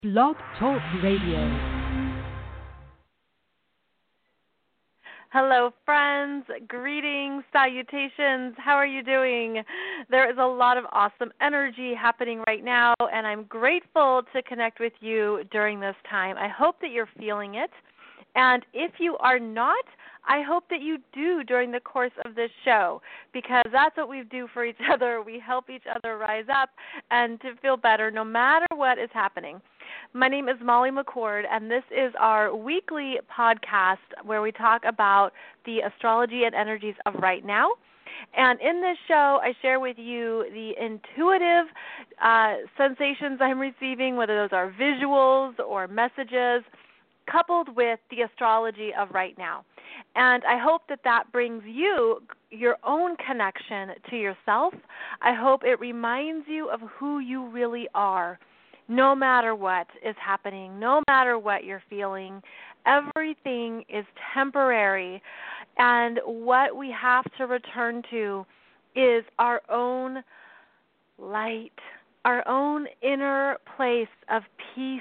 Blog Talk Radio. Hello, friends. Greetings, salutations. How are you doing? There is a lot of awesome energy happening right now, and I'm grateful to connect with you during this time. I hope that you're feeling it. And if you are not, I hope that you do during the course of this show, because that's what we do for each other. We help each other rise up and to feel better no matter what is happening. My name is Molly McCord, and this is our weekly podcast where we talk about the astrology and energies of right now. And in this show, I share with you the intuitive sensations I'm receiving, whether those are visuals or messages, coupled with the astrology of right now. And I hope that that brings you your own connection to yourself. I hope it reminds you of who you really are. No matter what is happening, no matter what you're feeling, everything is temporary. And what we have to return to is our own light, our own inner place of peace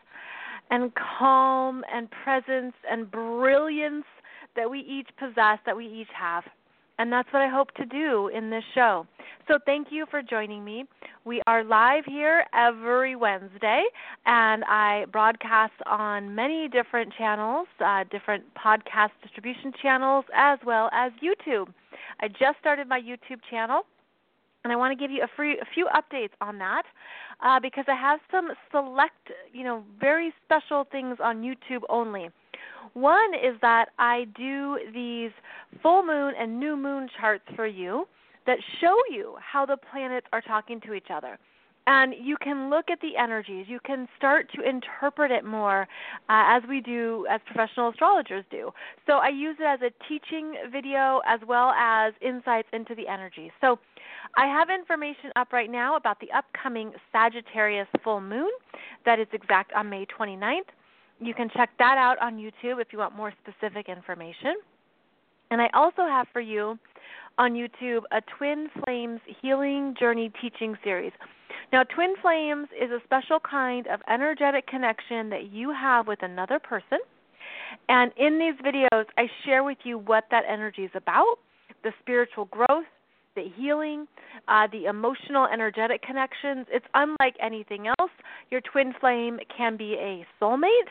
and calm and presence and brilliance that we each possess, that we each have. And that's what I hope to do in this show. So thank you for joining me. We are live here every Wednesday, and I broadcast on many different channels, different podcast distribution channels, as well as YouTube. I just started my YouTube channel, and I want to give you a few updates on that because I have some select, very special things on YouTube only. One is that I do these full moon and new moon charts for you that show you how the planets are talking to each other. And you can look at the energies. You can start to interpret it more as we do, as professional astrologers do. So I use it as a teaching video as well as insights into the energy. So I have information up right now about the upcoming Sagittarius full moon that is exact on May 29th. You can check that out on YouTube if you want more specific information. And I also have for you on YouTube a Twin Flames Healing Journey teaching series. Now, Twin Flames is a special kind of energetic connection that you have with another person. And in these videos, I share with you what that energy is about, the spiritual growth, the healing, the emotional, energetic connections. It's unlike anything else. Your twin flame can be a soulmate,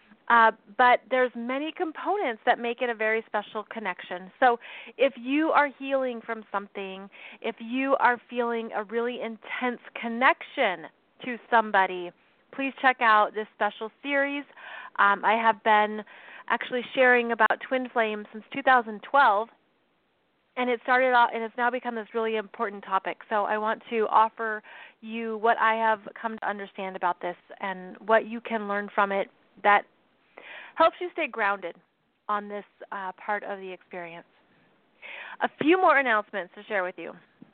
but there's many components that make it a very special connection. So if you are healing from something, if you are feeling a really intense connection to somebody, please check out this special series. I have been actually sharing about twin flames since 2012. And it started off, and it's now become this really important topic. So I want to offer you what I have come to understand about this and what you can learn from it that helps you stay grounded on this part of the experience. A few more announcements to share with you.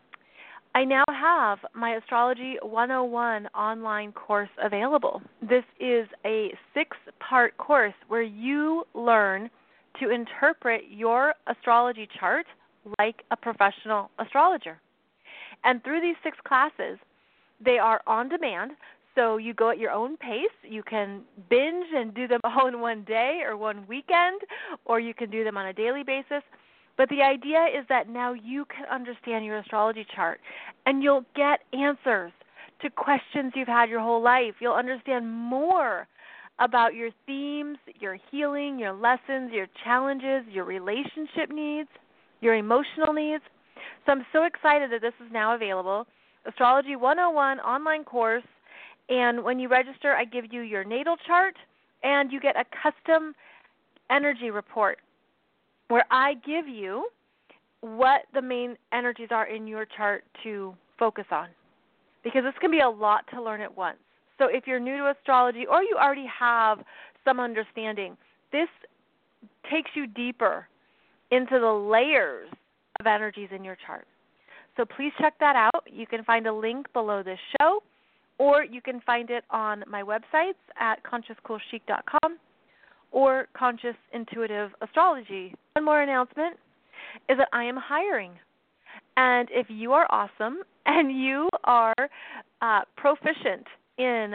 I now have my Astrology 101 online course available. This is a 6-part course where you learn to interpret your astrology chart like a professional astrologer. And through these 6 classes, they are on demand, so you go at your own pace. You can binge and do them all in one day or one weekend, or you can do them on a daily basis. But the idea is that now you can understand your astrology chart, and you'll get answers to questions you've had your whole life. You'll understand more about your themes, your healing, your lessons, your challenges, your relationship needs, your emotional needs. So I'm so excited that this is now available. Astrology 101 online course. And when you register, I give you your natal chart, and you get a custom energy report where I give you what the main energies are in your chart to focus on, because this can be a lot to learn at once. So if you're new to astrology or you already have some understanding, this takes you deeper into the layers of energies in your chart. So please check that out. You can find a link below this show, or you can find it on my websites at consciouscoolchic.com or Conscious Intuitive Astrology. One more announcement is that I am hiring. And if you are awesome and you are proficient in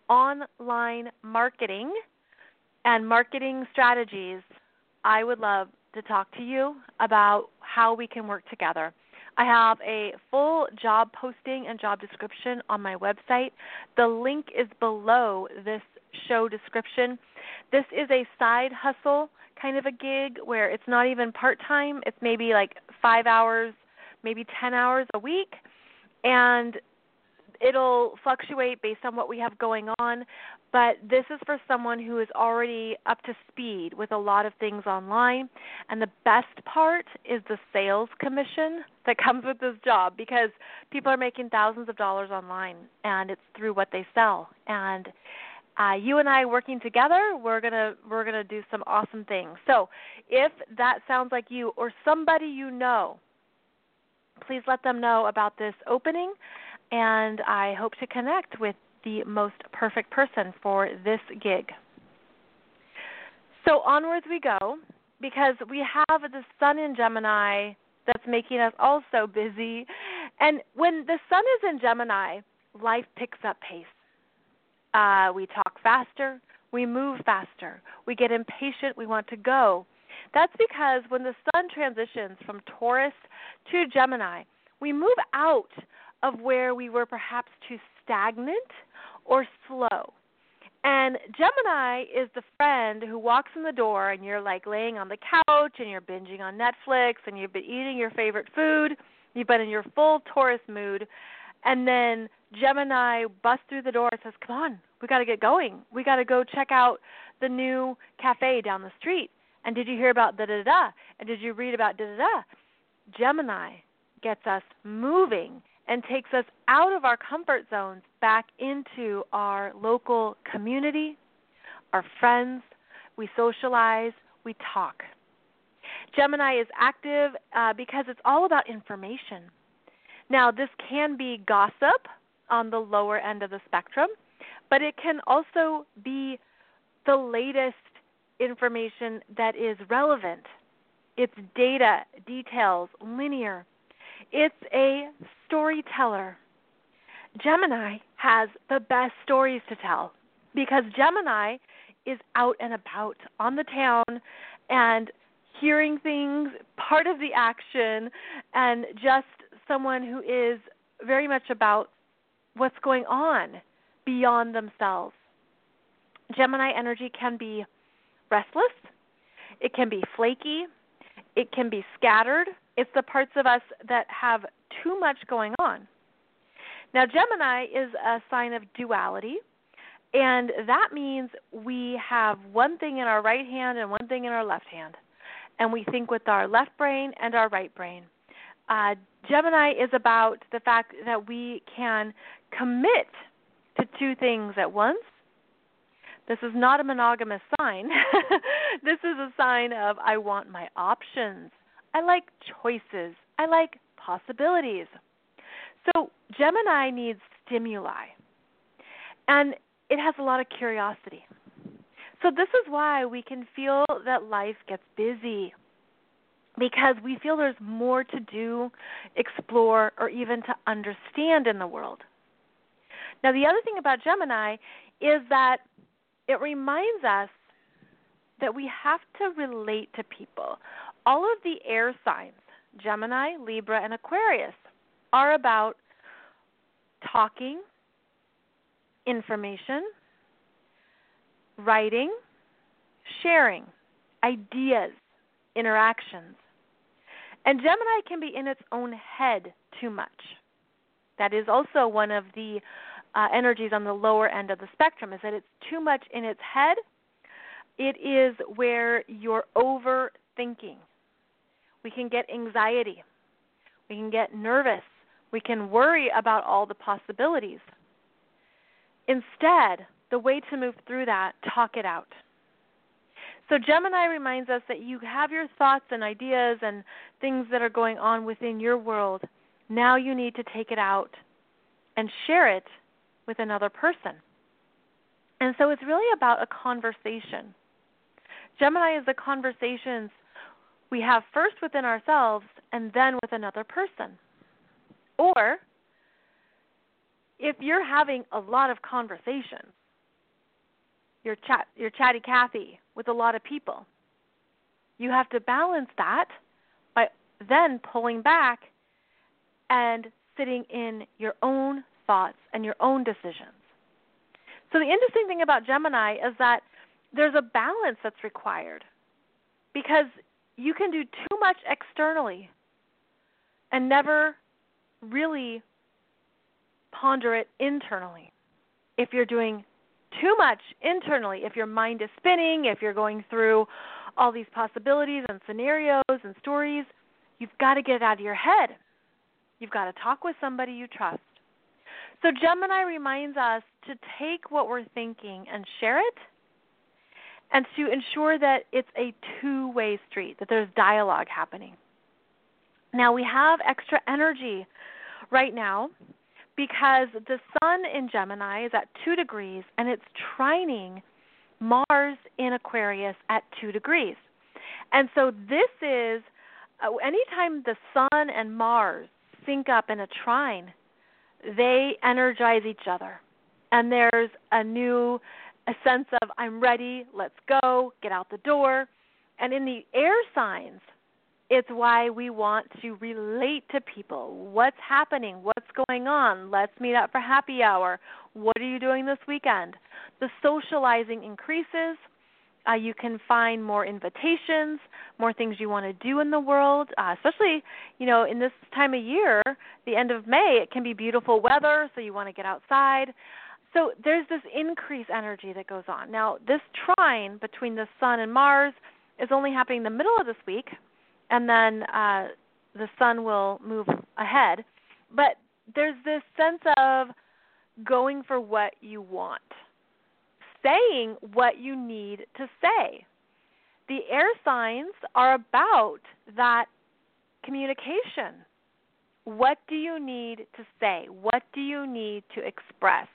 online marketing and marketing strategies, I would love to talk to you about how we can work together. I have a full job posting and job description on my website. The link is below this show description. This is a side hustle kind of a gig where it's not even part-time. It's maybe like 5 hours, maybe 10 hours a week, and it'll fluctuate based on what we have going on. But this is for someone who is already up to speed with a lot of things online. And the best part is the sales commission that comes with this job, because people are making thousands of dollars online, and it's through what they sell. And you and I working together, we're gonna do some awesome things. So if that sounds like you or somebody you know, please let them know about this opening, and I hope to connect with the most perfect person for this gig. So onwards we go, because we have the sun in Gemini that's making us all so busy. And when the sun is in Gemini, life picks up pace. We talk faster, we move faster, we get impatient, we want to go. That's because when the sun transitions from Taurus to Gemini, we move out of where we were perhaps too stagnant or slow. And Gemini is the friend who walks in the door and you're like laying on the couch and you're binging on Netflix and you've been eating your favorite food, you've been in your full Taurus mood, and then Gemini busts through the door and says, come on, we got to get going. We got to go check out the new cafe down the street. And did you hear about da-da-da? And did you read about da-da-da? Gemini gets us moving and takes us out of our comfort zones back into our local community, our friends. We socialize, we talk. Gemini is active because it's all about information. Now, this can be gossip on the lower end of the spectrum, but it can also be the latest information that is relevant. It's data, details, linear. It's a storyteller. Gemini has the best stories to tell because Gemini is out and about on the town and hearing things, part of the action, and just someone who is very much about what's going on beyond themselves. Gemini energy can be restless. It can be flaky. It can be scattered. It's the parts of us that have too much going on. Now, Gemini is a sign of duality, and that means we have one thing in our right hand and one thing in our left hand, and we think with our left brain and our right brain. Gemini is about the fact that we can commit to two things at once. This is not a monogamous sign. This is a sign of I want my options. I like choices. I like possibilities. So Gemini needs stimuli, and it has a lot of curiosity. So this is why we can feel that life gets busy, because we feel there's more to do, explore, or even to understand in the world. Now, the other thing about Gemini is that it reminds us that we have to relate to people. All of the air signs, Gemini, Libra, and Aquarius, are about talking, information, writing, sharing, ideas, interactions. And Gemini can be in its own head too much. That is also one of the energies on the lower end of the spectrum, is that it's too much in its head. It is where you're overthinking. We can get anxiety. We can get nervous. We can worry about all the possibilities. Instead, the way to move through that, talk it out. So Gemini reminds us that you have your thoughts and ideas and things that are going on within your world. Now you need to take it out and share it with another person. And so it's really about a conversation. Gemini is the conversations we have first within ourselves and then with another person. Or if you're having a lot of conversations, you're chatty Cathy with a lot of people. You have to balance that by then pulling back and sitting in your own thoughts and your own decisions. So the interesting thing about Gemini is that there's a balance that's required, because you can do too much externally and never really ponder it internally. If you're doing too much internally, if your mind is spinning, if you're going through all these possibilities and scenarios and stories, you've got to get it out of your head. You've got to talk with somebody you trust. So Gemini reminds us to take what we're thinking and share it, and to ensure that it's a two-way street, that there's dialogue happening. Now, we have extra energy right now because the sun in Gemini is at 2 degrees, and it's trining Mars in Aquarius at 2 degrees. And so this is, anytime the sun and Mars sync up in a trine, they energize each other. And there's a sense of, I'm ready, let's go, get out the door. And in the air signs, it's why we want to relate to people. What's happening? What's going on? Let's meet up for happy hour. What are you doing this weekend? The socializing increases. You can find more invitations, more things you want to do in the world, especially, in this time of year, the end of May, it can be beautiful weather, so you want to get outside. So there's this increased energy that goes on. Now, this trine between the sun and Mars is only happening in the middle of this week, and then the sun will move ahead. But there's this sense of going for what you want, saying what you need to say. The air signs are about that communication. What do you need to say? What do you need to express?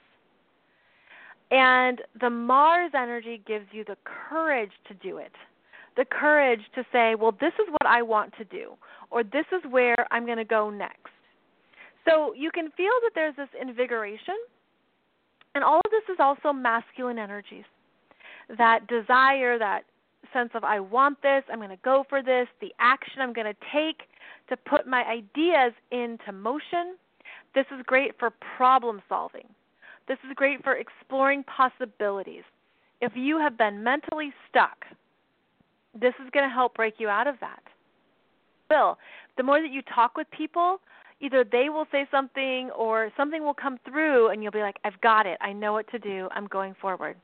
And the Mars energy gives you the courage to do it, the courage to say, well, this is what I want to do, or this is where I'm going to go next. So you can feel that there's this invigoration, and all of this is also masculine energies, that desire, that sense of I want this, I'm going to go for this, the action I'm going to take to put my ideas into motion. This is great for problem solving. This is great for exploring possibilities. If you have been mentally stuck, this is going to help break you out of that. Bill, the more that you talk with people, either they will say something or something will come through and you'll be like, I've got it. I know what to do. I'm going forward.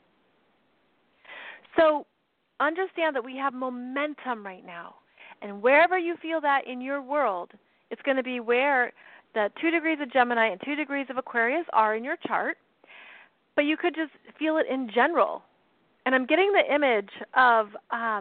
So understand that we have momentum right now. And wherever you feel that in your world, it's going to be where the 2 degrees of Gemini and 2 degrees of Aquarius are in your chart. But you could just feel it in general. And I'm getting the image of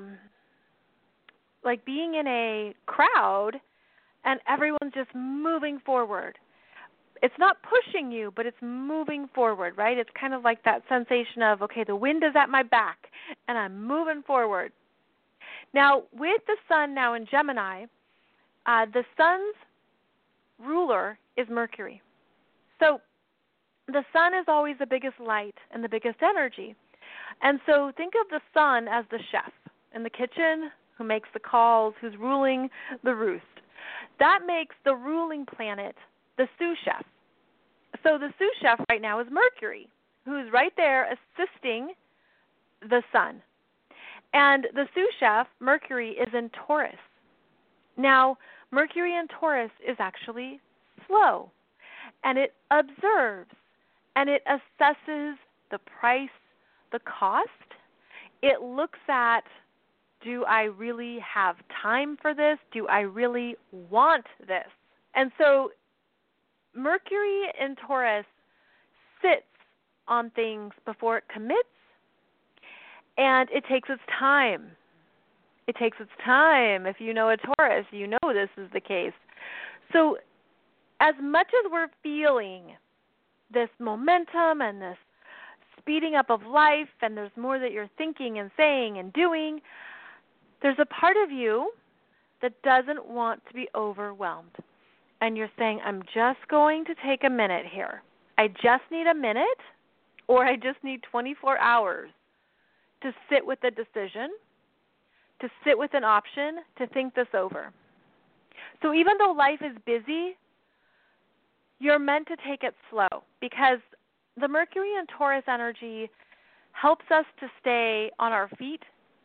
like being in a crowd and everyone's just moving forward. It's not pushing you, but it's moving forward, right? It's kind of like that sensation of, okay, the wind is at my back, and I'm moving forward. Now, with the sun now in Gemini, the sun's ruler is Mercury. So the sun is always the biggest light and the biggest energy. And so think of the sun as the chef in the kitchen who makes the calls, who's ruling the roost. That makes the ruling planet the sous chef. So the sous chef right now is Mercury, who's right there assisting the sun. And the sous chef, Mercury, is in Taurus. Now, Mercury in Taurus is actually slow, and it observes, and it assesses the price, the cost. It looks at, do I really have time for this? Do I really want this? And so Mercury in Taurus sits on things before it commits, and it takes its time. It takes its time. If you know a Taurus, you know this is the case. So as much as we're feeling this momentum and this speeding up of life, and there's more that you're thinking and saying and doing, there's a part of you that doesn't want to be overwhelmed. And you're saying, I'm just going to take a minute here. I just need a minute, or I just need 24 hours to sit with a decision, to sit with an option, to think this over. So even though life is busy, you're meant to take it slow, because the Mercury and Taurus energy helps us to stay on our feet,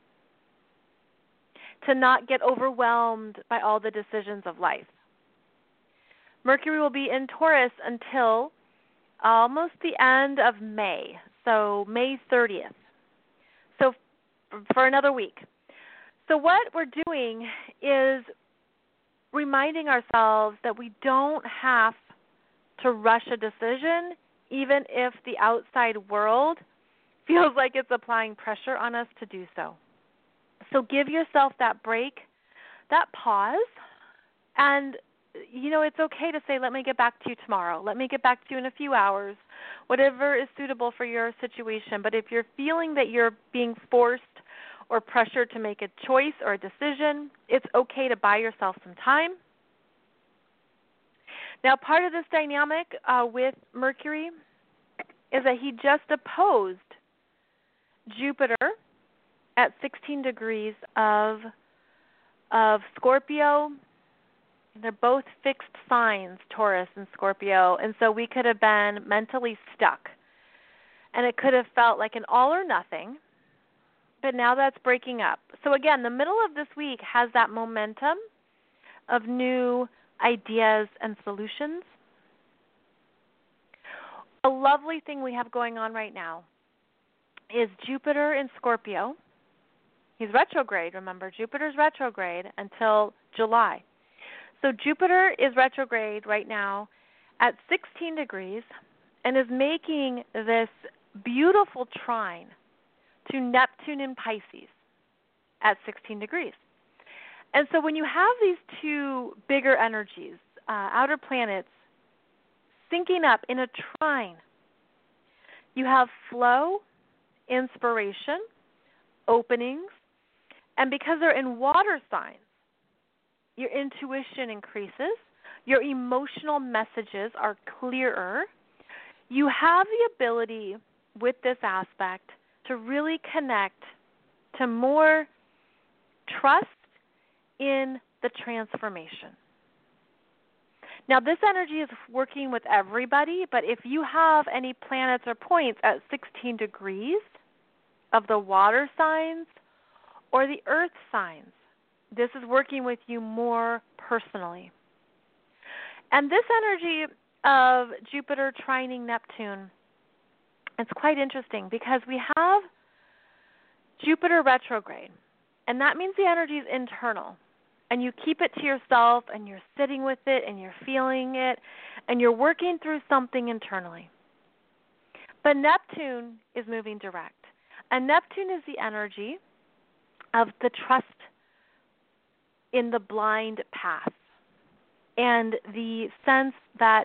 to not get overwhelmed by all the decisions of life. Mercury will be in Taurus until almost the end of May, so May 30th. So for another week. So what we're doing is reminding ourselves that we don't have to rush a decision, even if the outside world feels like it's applying pressure on us to do so. So give yourself that break, that pause, and it's okay to say, let me get back to you tomorrow. Let me get back to you in a few hours, whatever is suitable for your situation. But if you're feeling that you're being forced or pressured to make a choice or a decision, it's okay to buy yourself some time. Now, part of this dynamic with Mercury is that he just opposed Jupiter at 16 degrees of Scorpio. They're both fixed signs, Taurus and Scorpio, and so we could have been mentally stuck. And it could have felt like an all or nothing, but now that's breaking up. So again, the middle of this week has that momentum of new ideas and solutions. A lovely thing we have going on right now is Jupiter in Scorpio. He's retrograde, remember. Jupiter's retrograde until July. So Jupiter is retrograde right now at 16 degrees and is making this beautiful trine to Neptune in Pisces at 16 degrees. And so when you have these two bigger energies, outer planets, syncing up in a trine, you have flow, inspiration, openings, and because they're in water signs, your intuition increases, your emotional messages are clearer. You have the ability with this aspect to really connect to more trust in the transformation. Now, this energy is working with everybody, but if you have any planets or points at 16 degrees of the water signs or the earth signs, this is working with you more personally. And this energy of Jupiter trining Neptune, it's quite interesting because we have Jupiter retrograde, and that means the energy is internal. And you keep it to yourself, and you're sitting with it, and you're feeling it, and you're working through something internally. But Neptune is moving direct. And Neptune is the energy of the trust in the blind path and the sense that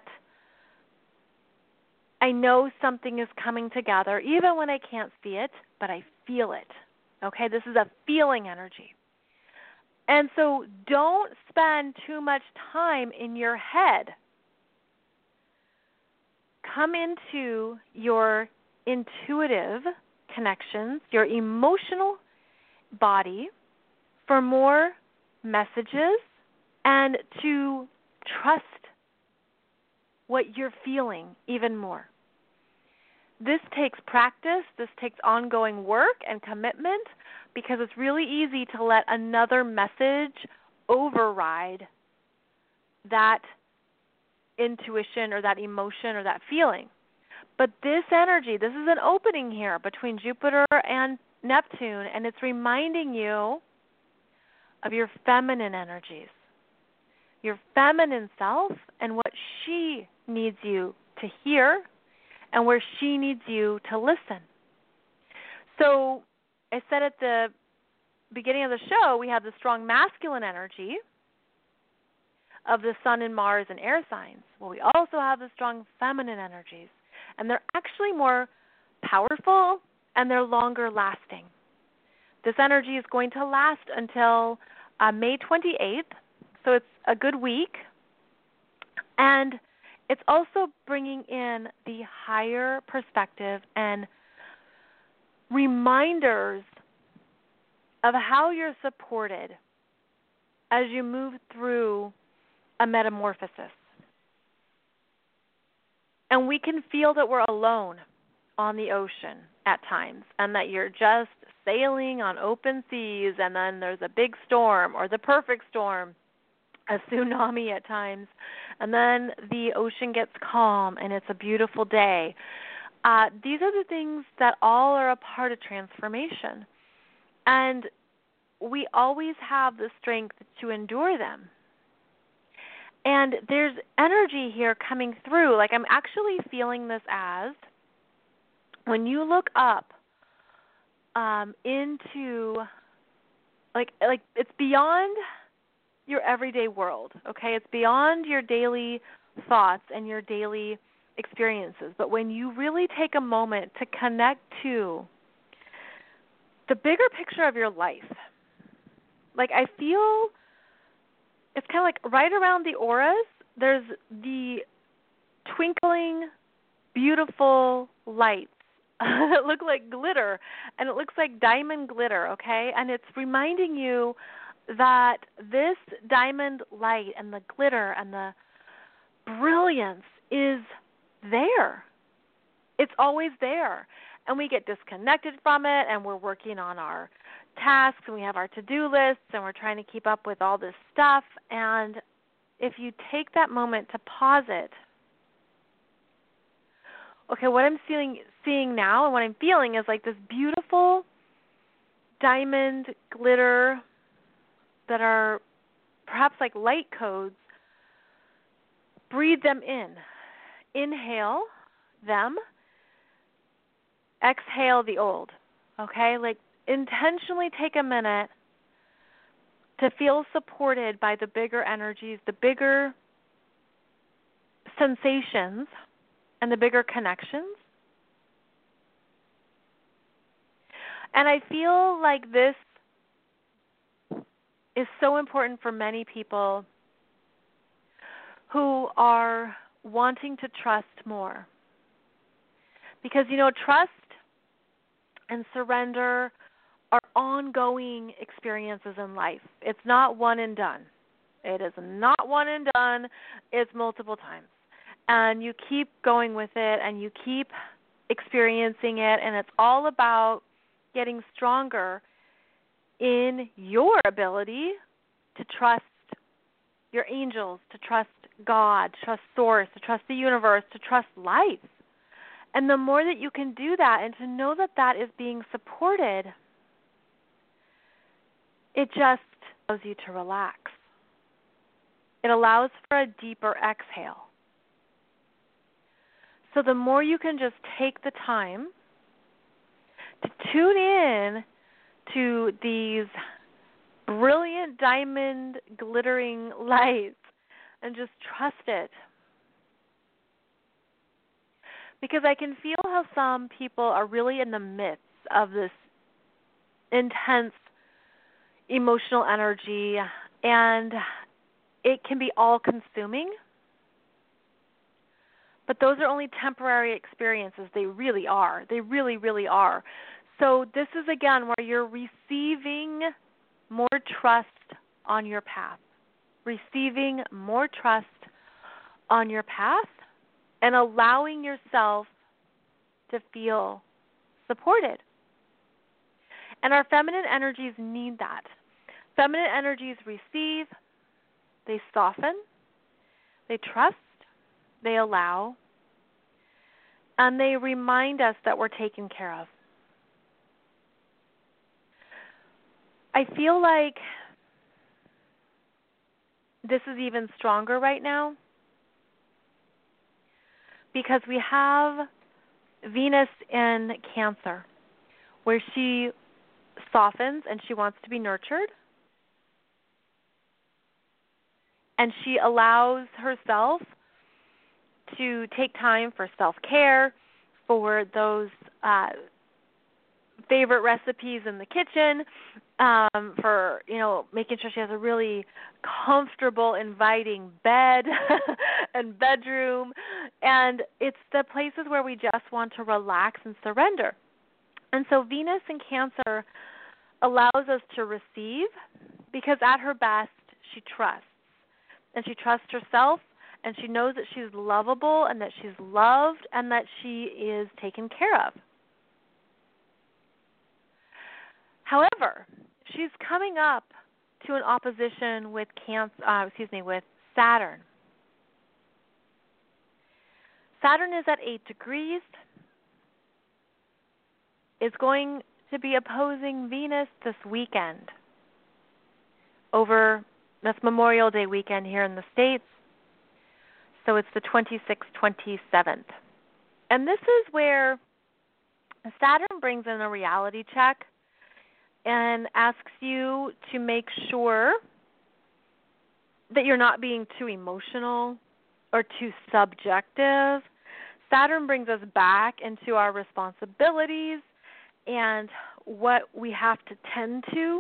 I know something is coming together, even when I can't see it, but I feel it. Okay, this is a feeling energy. And so don't spend too much time in your head. Come into your intuitive connections, your emotional body for more messages and to trust what you're feeling even more. This takes practice, this takes ongoing work and commitment because it's really easy to let another message override that intuition or that emotion or that feeling. But this energy, this is an opening here between Jupiter and Neptune, and it's reminding you of your feminine energies, your feminine self, and what she needs you to hear and where she needs you to listen. So I said at the beginning of the show, we have the strong masculine energy of the Sun and Mars and air signs. Well, we also have the strong feminine energies, and they're actually more powerful and they're longer lasting. This energy is going to last until May 28th, so it's a good week. And it's also bringing in the higher perspective and reminders of how you're supported as you move through a metamorphosis. And we can feel that we're alone on the ocean at times, and that you're just sailing on open seas, and then there's a big storm or the perfect storm, a tsunami at times, and then the ocean gets calm and it's a beautiful day. These are the things that all are a part of transformation. And we always have the strength to endure them. And there's energy here coming through. Like, I'm actually feeling this as when you look up into, like it's beyond your everyday world, okay? It's beyond your daily thoughts and your daily experiences. But when you really take a moment to connect to the bigger picture of your life, like, I feel it's kind of like right around the auras, there's the twinkling, beautiful lights that look like glitter, and it looks like diamond glitter, okay? And it's reminding you that this diamond light and the glitter and the brilliance is there. It's always there. And we get disconnected from it, and we're working on our tasks, and we have our to-do lists, and we're trying to keep up with all this stuff. And if you take that moment to pause it, okay, what I'm seeing now and what I'm feeling is like this beautiful diamond glitter that are perhaps like light codes. Breathe them in. Inhale them. Exhale the old. Okay? Like, intentionally take a minute to feel supported by the bigger energies, the bigger sensations, and the bigger connections. And I feel like this is so important for many people who are wanting to trust more. Because, trust and surrender are ongoing experiences in life. It's not one and done. It is not one and done. It's multiple times. And you keep going with it, and you keep experiencing it, and it's all about getting stronger in your ability to trust your angels, to trust God, to trust Source, to trust the universe, to trust life. And the more that you can do that and to know that that is being supported, it just allows you to relax. It allows for a deeper exhale. So the more you can just take the time to tune in to these brilliant diamond glittering lights and just trust it. Because I can feel how some people are really in the midst of this intense emotional energy, and it can be all-consuming. But those are only temporary experiences. They really are. They really, really are. So this is, again, where you're receiving more trust on your path. Receiving more trust on your path and allowing yourself to feel supported. And our feminine energies need that. Feminine energies receive, they soften, they trust, they allow, and they remind us that we're taken care of. I feel like this is even stronger right now because we have Venus in Cancer, where she softens and she wants to be nurtured. And she allows herself to take time for self-care, for those favorite recipes in the kitchen, for, making sure she has a really comfortable, inviting bed and bedroom. And it's the places where we just want to relax and surrender. And so Venus in Cancer allows us to receive because at her best, she trusts. And she trusts herself, and she knows that she's lovable and that she's loved and that she is taken care of. However, she's coming up to an opposition with with Saturn. Saturn is at 8 degrees. Is going to be opposing Venus this weekend. Over this Memorial Day weekend here in the States. So it's the 26th, 27th. And this is where Saturn brings in a reality check and asks you to make sure that you're not being too emotional or too subjective. Saturn brings us back into our responsibilities and what we have to tend to.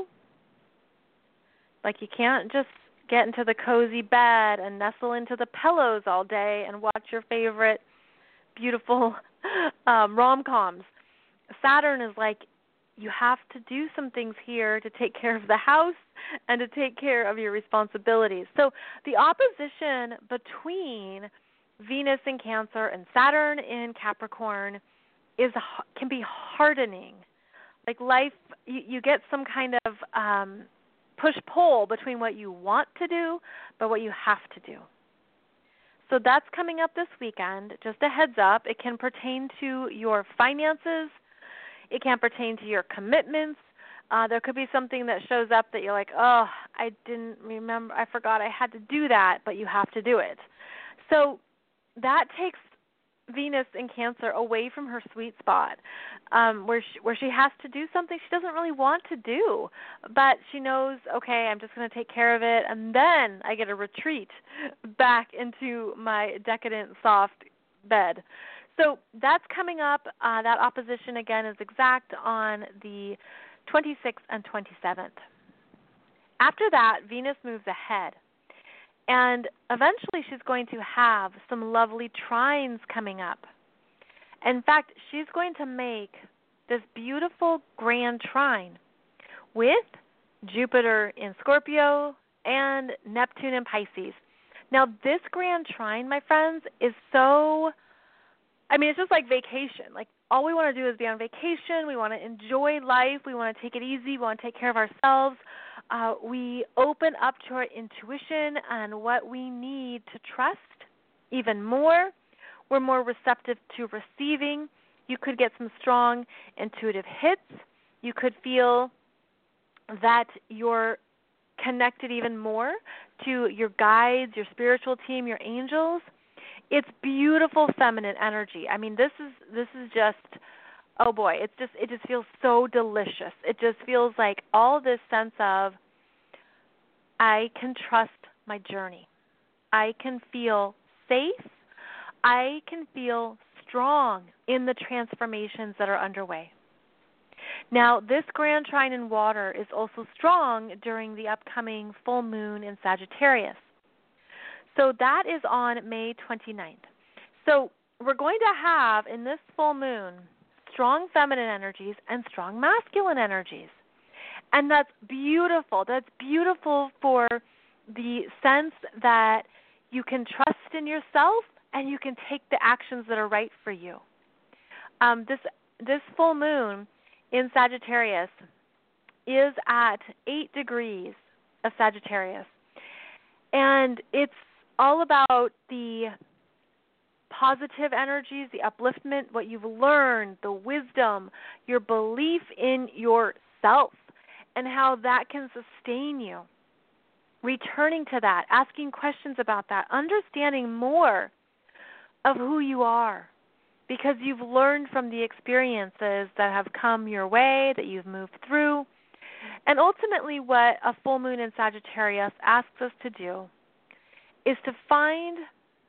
Like you can't just get into the cozy bed and nestle into the pillows all day and watch your favorite beautiful rom-coms. Saturn is like, you have to do some things here to take care of the house and to take care of your responsibilities. So the opposition between Venus in Cancer and Saturn in Capricorn can be hardening. Like life, you get some kind of push-pull between what you want to do but what you have to do. So that's coming up this weekend. Just a heads up, it can pertain to your finances. It can pertain to your commitments. There could be something that shows up that you're like, oh, I didn't remember, I forgot I had to do that, but you have to do it. So that takes Venus in Cancer away from her sweet spot, where she has to do something she doesn't really want to do, but she knows, okay, I'm just going to take care of it, and then I get a retreat back into my decadent, soft bed. So that's coming up. That opposition, again, is exact on the 26th and 27th. After that, Venus moves ahead. And eventually she's going to have some lovely trines coming up. In fact, she's going to make this beautiful grand trine with Jupiter in Scorpio and Neptune in Pisces. Now, this grand trine, my friends, is so, it's just like vacation. Like, all we want to do is be on vacation. We want to enjoy life. We want to take it easy. We want to take care of ourselves. We open up to our intuition and what we need to trust even more. We're more receptive to receiving. You could get some strong intuitive hits. You could feel that you're connected even more to your guides, your spiritual team, your angels. It's beautiful feminine energy. This is just, oh boy, it just feels so delicious. It just feels like all this sense of, I can trust my journey. I can feel safe. I can feel strong in the transformations that are underway. Now, this grand trine in water is also strong during the upcoming full moon in Sagittarius. So that is on May 29th. So we're going to have, in this full moon, strong feminine energies and strong masculine energies. And that's beautiful. That's beautiful for the sense that you can trust in yourself and you can take the actions that are right for you. This full moon in Sagittarius is at 8 degrees of Sagittarius. And it's all about the positive energies, the upliftment, what you've learned, the wisdom, your belief in yourself, and how that can sustain you. Returning to that, asking questions about that, understanding more of who you are because you've learned from the experiences that have come your way, that you've moved through. And ultimately what a full moon in Sagittarius asks us to do is to find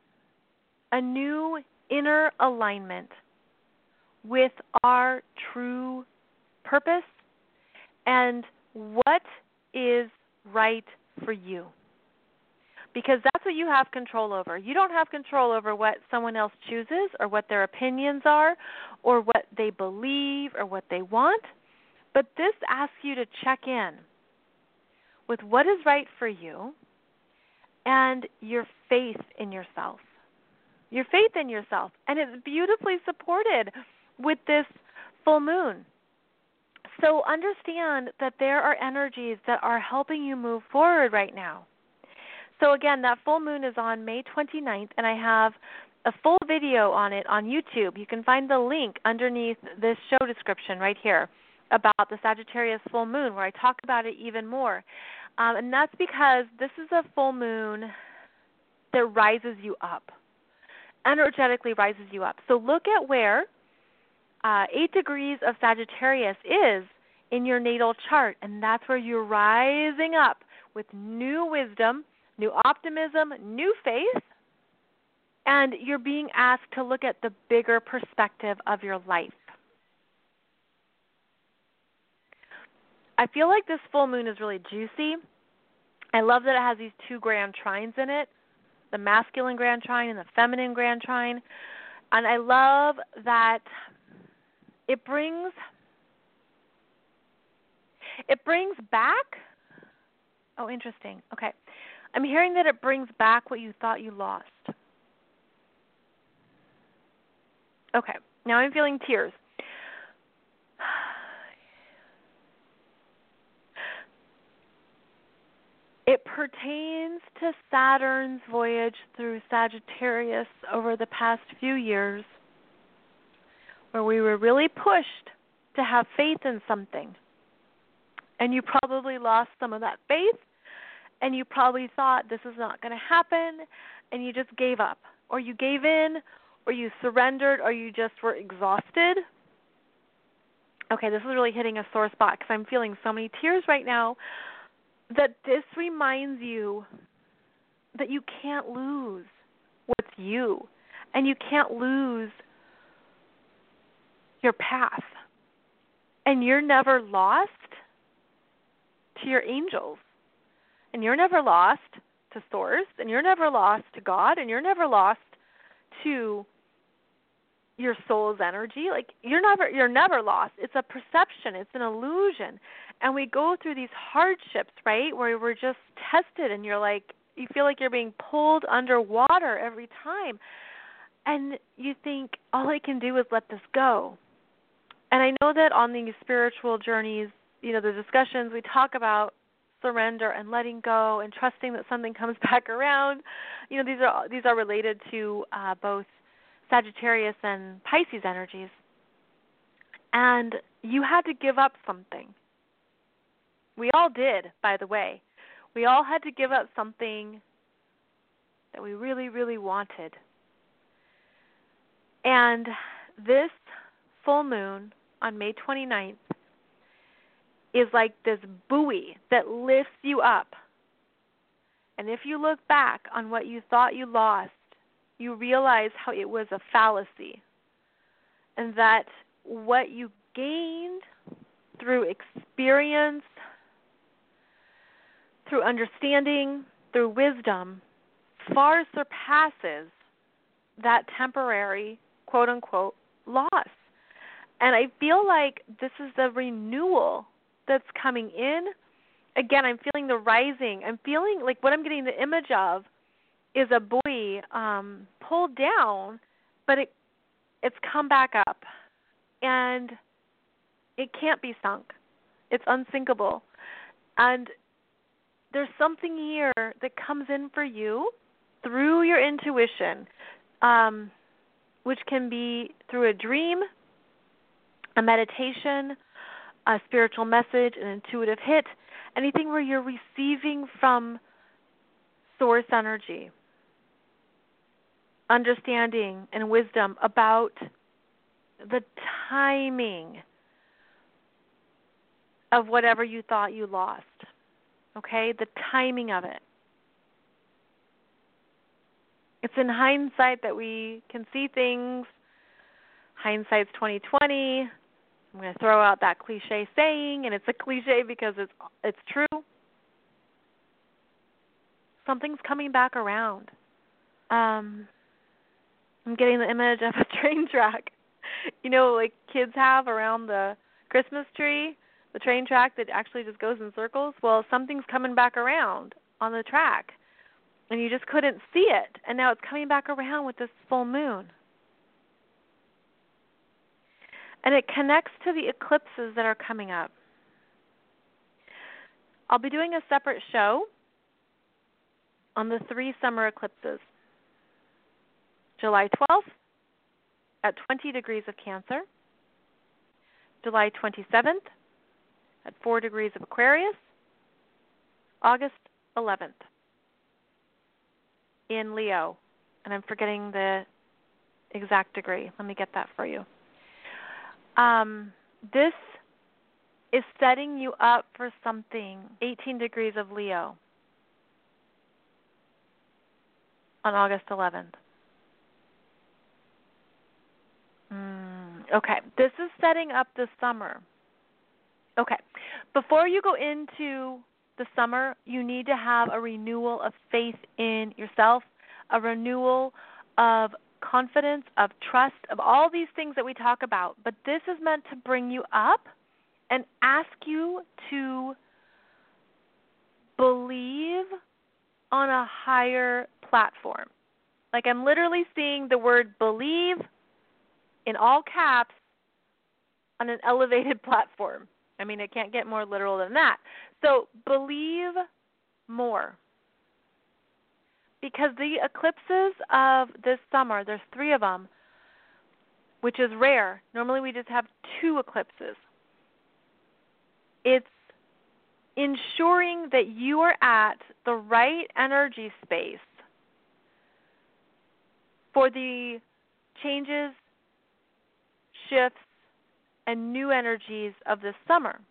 a new inner alignment with our true purpose and what is right for you. Because that's what you have control over. You don't have control over what someone else chooses or what their opinions are or what they believe or what they want. But this asks you to check in with what is right for you and your faith in yourself. Your faith in yourself. And it's beautifully supported with this full moon. So understand that there are energies that are helping you move forward right now. So again, that full moon is on May 29th, and I have a full video on it on YouTube. You can find the link underneath this show description right here about the Sagittarius full moon, where I talk about it even more. And that's because this is a full moon that rises you up, energetically rises you up. So look at where 8 degrees of Sagittarius is in your natal chart, and that's where you're rising up with new wisdom, new optimism, new faith, and you're being asked to look at the bigger perspective of your life. I feel like this full moon is really juicy. I love that it has these 2 grand trines in it, the masculine grand trine and the feminine grand trine. And I love that it brings back, oh, interesting. Okay. I'm hearing that it brings back what you thought you lost. Okay. Now I'm feeling tears. It pertains to Saturn's voyage through Sagittarius over the past few years, where we were really pushed to have faith in something. And you probably lost some of that faith, and you probably thought this is not going to happen, and you just gave up. Or you gave in, or you surrendered, or you just were exhausted. Okay, this is really hitting a sore spot because I'm feeling so many tears right now. That this reminds you that you can't lose what's you, and you can't lose your path. And you're never lost to your angels, and you're never lost to Source, and you're never lost to God, and you're never lost to your soul's energy. Like you're never lost. It's a perception. It's an illusion. And we go through these hardships, right, where we're just tested, and you feel like you're being pulled underwater every time. And you think, all I can do is let this go. And I know that on these spiritual journeys, the discussions, we talk about surrender and letting go and trusting that something comes back around. These are related to both Sagittarius and Pisces energies. And you had to give up something. We all did, by the way. We all had to give up something that we really, really wanted. And this full moon on May 29th is like this buoy that lifts you up. And if you look back on what you thought you lost, you realize how it was a fallacy. And that what you gained through experience, through understanding, through wisdom, far surpasses that temporary, quote-unquote, loss. And I feel like this is the renewal that's coming in. Again, I'm feeling the rising. I'm feeling like what I'm getting the image of is a buoy pulled down, but it's come back up. And it can't be sunk. It's unsinkable. And there's something here that comes in for you through your intuition, which can be through a dream, a meditation, a spiritual message, an intuitive hit, anything where you're receiving from Source energy, understanding and wisdom about the timing of whatever you thought you lost. Okay, the timing of it. It's in hindsight that we can see things. Hindsight's 20/20. I'm going to throw out that cliche saying, and it's a cliche because it's true. something's coming back around. I'm getting the image of a train track. You know, like kids have around the Christmas tree, the train track that actually just goes in circles. Well, something's coming back around on the track, and you just couldn't see it, and now it's coming back around with this full moon. And it connects to the eclipses that are coming up. I'll be doing a separate show on the 3 summer eclipses. July 12th at 20 degrees of Cancer. July 27th at 4 degrees of Aquarius. August 11th in Leo. And I'm forgetting the exact degree. Let me get that for you. This is setting you up for something. 18 degrees of Leo on August 11th. Okay, this is setting up the summer. Okay, before you go into the summer, you need to have a renewal of faith in yourself, a renewal of confidence, of trust, of all these things that we talk about. But this is meant to bring you up and ask you to believe on a higher platform. Like I'm literally seeing the word believe in all caps on an elevated platform. I mean, it can't get more literal than that. So believe more. Because the eclipses of this summer, there's 3 of them, which is rare. Normally we just have 2 eclipses. It's ensuring that you are at the right energy space for the changes, shifts, and new energies of this summer.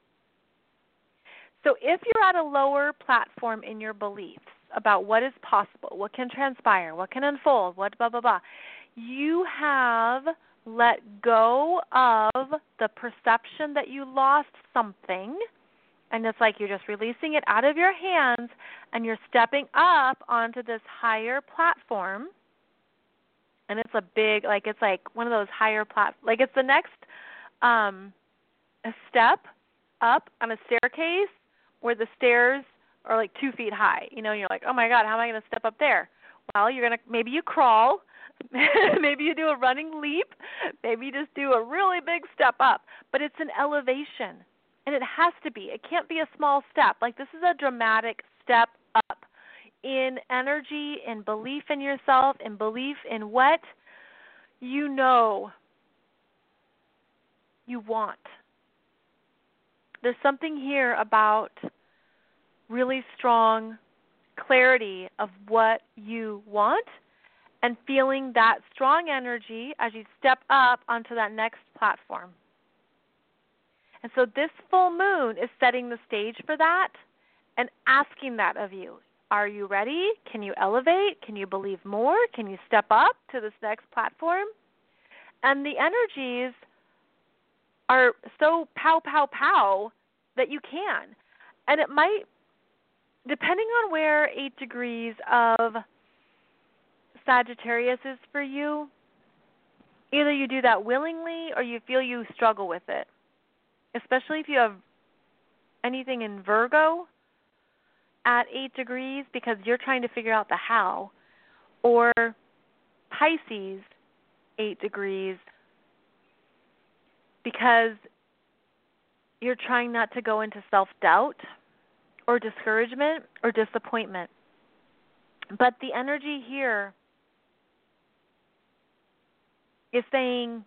So if you're at a lower platform in your beliefs about what is possible, what can transpire, what can unfold, what blah, blah, blah, you have let go of the perception that you lost something, and it's like you're just releasing it out of your hands, and you're stepping up onto this higher platform. And it's a big, like it's like one of those higher like it's the next a step up on a staircase where the stairs are like 2 feet high. You know, and you're like, oh my God, how am I going to step up there? Well, maybe you crawl, maybe you do a running leap, maybe you just do a really big step up. But it's an elevation, and it has to be. It can't be a small step. Like this is a dramatic step up in energy, in belief in yourself, in belief in what you know you want. There's something here about really strong clarity of what you want and feeling that strong energy as you step up onto that next platform. And so this full moon is setting the stage for that and asking that of you. Are you ready? Can you elevate? Can you believe more? Can you step up to this next platform? And the energies are so pow, pow, pow that you can. And it might, depending on where 8 degrees of Sagittarius is for you, either you do that willingly or you feel you struggle with it, especially if you have anything in Virgo at 8 degrees because you're trying to figure out the how, or Pisces 8 degrees because you're trying not to go into self-doubt or discouragement or disappointment. But the energy here is saying,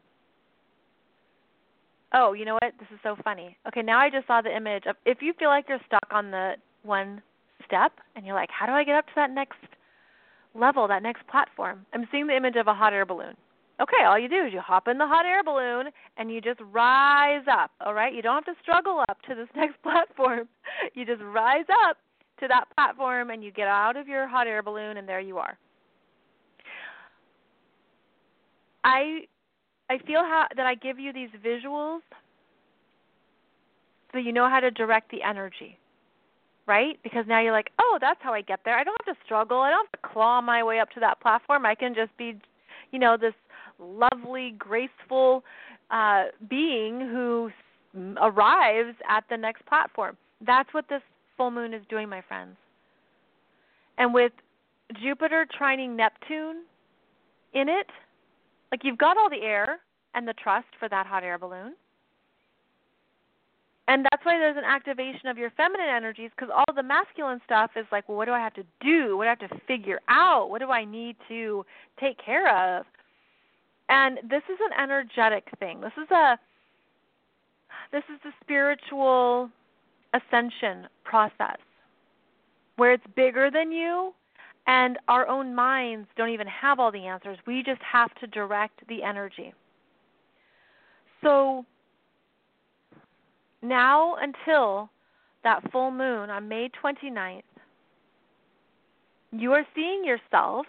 oh, you know what? This is so funny. Okay, now I just saw the image of if you feel like you're stuck on the one step and you're like, how do I get up to that next level, that next platform? I'm seeing the image of a hot air balloon. Okay, all you do is you hop in the hot air balloon and you just rise up, all right? You don't have to struggle up to this next platform. You just rise up to that platform and you get out of your hot air balloon and there you are. I feel that I give you these visuals so you know how to direct the energy. right? Because now you're like, oh, that's how I get there. I don't have to struggle. I don't have to claw my way up to that platform. I can just be, this lovely, graceful being who arrives at the next platform. That's what this full moon is doing, my friends. And with Jupiter trining Neptune in it, like you've got all the air and the trust for that hot air balloon. And that's why there's an activation of your feminine energies, because all the masculine stuff is like, well, what do I have to do? What do I have to figure out? What do I need to take care of? And this is an energetic thing. This is the spiritual ascension process where it's bigger than you, and our own minds don't even have all the answers. We just have to direct the energy. So now until that full moon on May 29th, you are seeing yourself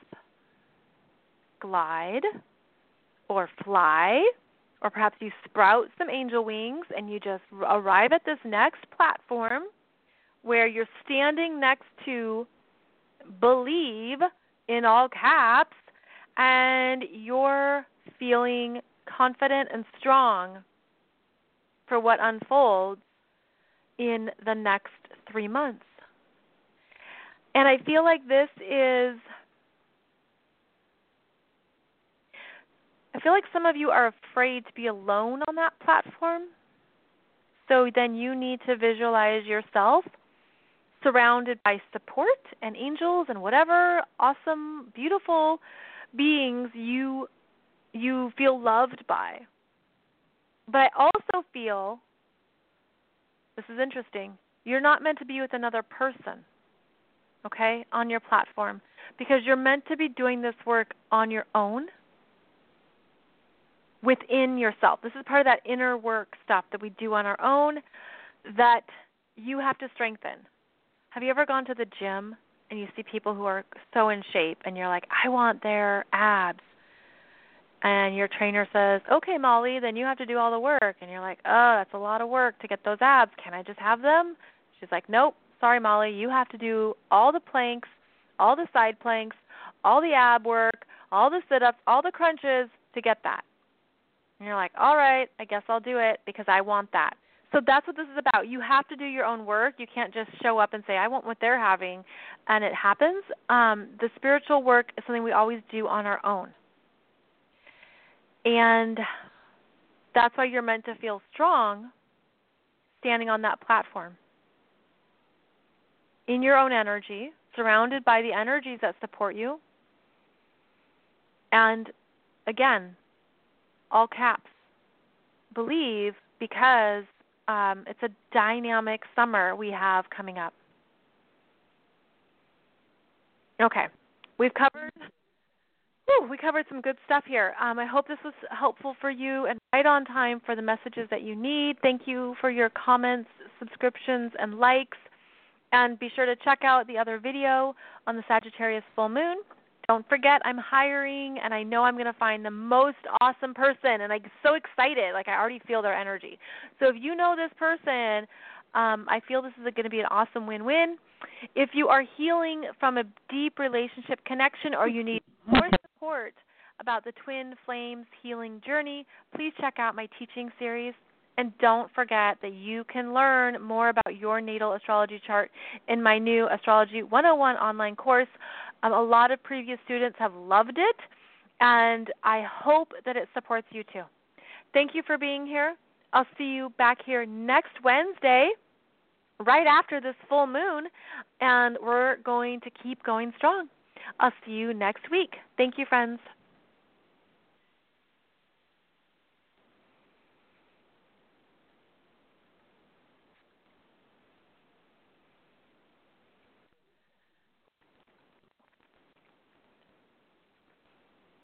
glide or fly, or perhaps you sprout some angel wings and you just arrive at this next platform where you're standing next to Believe in all caps, and you're feeling confident and strong for what unfolds in the next 3 months. And I feel like some of you are afraid to be alone on that platform. So then you need to visualize yourself surrounded by support and angels and whatever awesome, beautiful beings you feel loved by. But I also feel, this is interesting, you're not meant to be with another person, okay, on your platform, because you're meant to be doing this work on your own, within yourself. This is part of that inner work stuff that we do on our own that you have to strengthen. Have you ever gone to the gym and you see people who are so in shape and you're like, I want their abs? And your trainer says, okay, Molly, then you have to do all the work. And you're like, oh, that's a lot of work to get those abs. Can I just have them? She's like, nope, sorry, Molly, you have to do all the planks, all the side planks, all the ab work, all the sit-ups, all the crunches to get that. And you're like, all right, I guess I'll do it because I want that. So that's what this is about. You have to do your own work. You can't just show up and say, I want what they're having, and it happens. The spiritual work is something we always do on our own. And that's why you're meant to feel strong standing on that platform. In your own energy, surrounded by the energies that support you. And again, all caps, believe, because it's a dynamic summer we have coming up. Okay, we covered some good stuff here. I hope this was helpful for you and right on time for the messages that you need. Thank you for your comments, subscriptions, and likes. And be sure to check out the other video on the Sagittarius full moon. Don't forget, I'm hiring, and I know I'm going to find the most awesome person, and I'm so excited. Like, I already feel their energy. So if you know this person, I feel this is going to be an awesome win-win. If you are healing from a deep relationship connection or you need more support about the Twin Flames healing journey, please check out my teaching series. And don't forget that you can learn more about your natal astrology chart in my new Astrology 101 online course. A lot of previous students have loved it, and I hope that it supports you too. Thank you for being here. I'll see you back here next Wednesday, right after this full moon, and we're going to keep going strong. I'll see you next week. Thank you, friends.